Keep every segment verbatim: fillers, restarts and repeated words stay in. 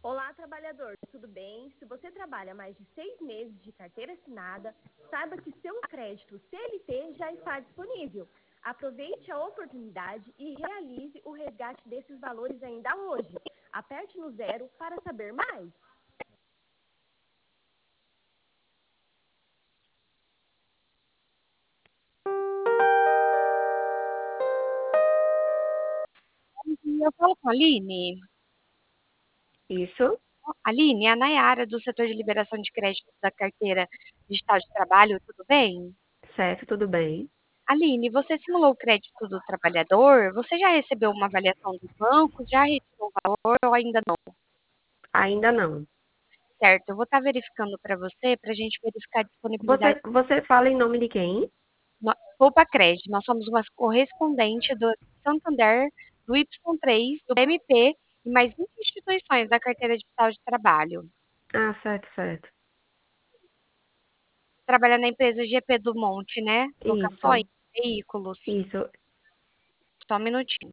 Olá, trabalhador, tudo bem? Se você trabalha mais de seis meses de carteira assinada, saiba que seu crédito C L T já está disponível. Aproveite a oportunidade e realize o resgate desses valores ainda hoje. Aperte no zero para saber mais. Eu falo com a Aline. Isso, Aline, é a Nayara do setor de liberação de crédito da carteira digital de trabalho, tudo bem? certo, tudo bem. Aline, você simulou o crédito do trabalhador? Você já recebeu uma avaliação do banco? Já retirou o valor ou ainda não? Ainda não. Certo, eu vou estar verificando para você, para a gente verificar a disponibilidade Você, você fala em nome de quem? no Poupa Crédito. Nós somos uma correspondente do Santander, do Y três, do B M P e mais vinte instituições da carteira digital de trabalho. Ah, certo, certo. Trabalha na empresa G P do Monte, né? Locações, Isso, veículos. isso. Só um minutinho.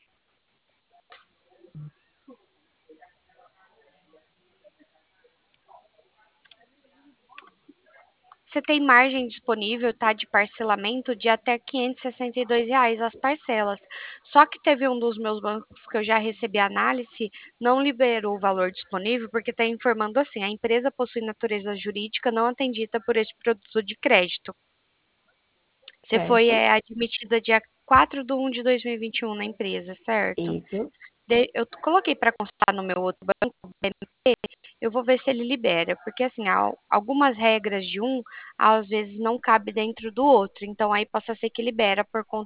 Você tem margem disponível, tá, de parcelamento de até quinhentos e sessenta e dois reais as parcelas. Só que teve um dos meus bancos que eu já recebi a análise, não liberou o valor disponível, porque está informando assim, a empresa possui natureza jurídica não atendida por este produto de crédito. Você foi Certo, é, admitida dia quatro de um de dois mil e vinte e um na empresa, certo? isso. De- eu coloquei para constar no meu outro banco, B M P, eu vou ver se ele libera, porque assim, al- algumas regras de um, às vezes não cabe dentro do outro, então aí possa ser que libera por conta